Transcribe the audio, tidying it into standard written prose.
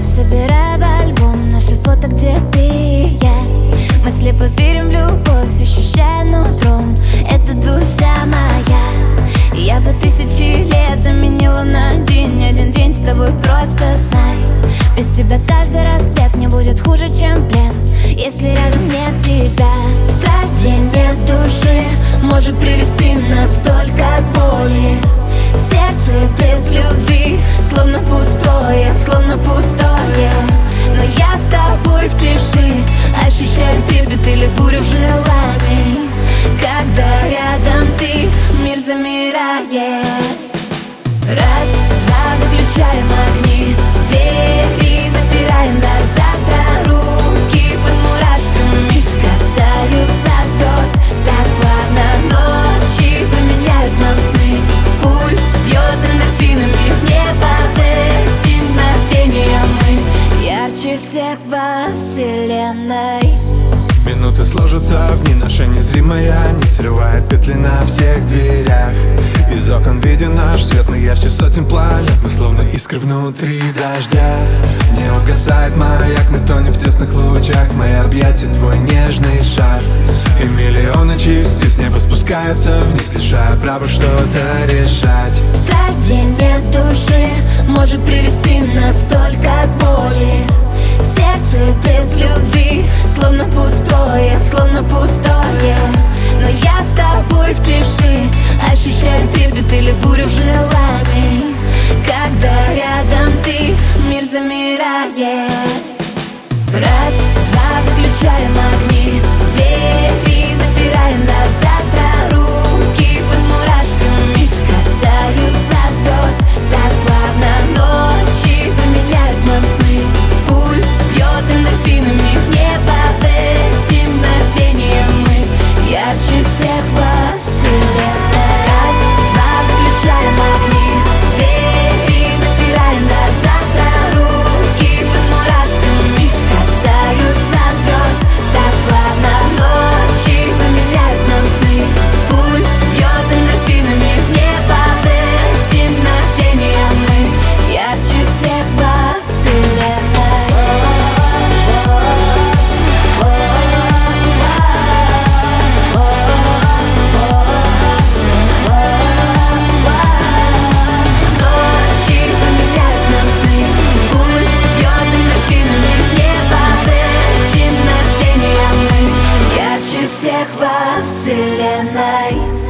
собирая в альбом наши фото, где ты и я. Мы слепо верим в любовь, ощущая нутром, это душа моя. Я бы 1000 лет заменила на день, один день с тобой, просто знай. Без тебя каждый рассвет не будет хуже, чем плен, если рядом нет тебя. Страсть, где нет души, может привести нас только к боли. Сердце без любви, словно пустое, словно пустое. Но я с тобой в тиши, ощущаю трепет или бурю желаний. Когда рядом ты, мир замирает. Раз, два, выключаем огни, двери запираем до завтра. Руки под мурашками касаются звезд. Так плавно ночи заменяют нам сны. Пульс бьет эндорфинами в небо. В эти мгновения мы ярче всех во вселенной. Минуты сложатся в дни, наша незримая нить срывает петли на всех дверях. Из окон виден наш свет, мы ярче сотен планет. Мы словно искры внутри дождя. Не угасает маяк, мы тонем в тесных лучах. Мои объятия, твой нежный шарф. И миллионы частиц с неба спускаются вниз, лишая права что-то решать. Страсть, где нет души, может привести нас только к боли. Сердце без любви, словно пустое, словно пустое. Но я с тобой в тиши, ощущаю трепет или бурю желаний. Когда рядом ты, мир замирает. Раз, два, выключаем огни, двери запираем до завтра. Руки под мурашками касаются звезд. Так плавно ночи заменяют нам сны. Пульс бьет эндорфинами в небо. В эти мгновения мы ярче всех во вселенной. Раз, два, выключаем огни, двери запираем до завтра. Руки под мурашками касаются звезд. Так плавно ночи заменяют нам сны. Пульс бьет эндорфинами в небо. В эти мгновения мы ярче всех во вселенной. Всех во вселенной.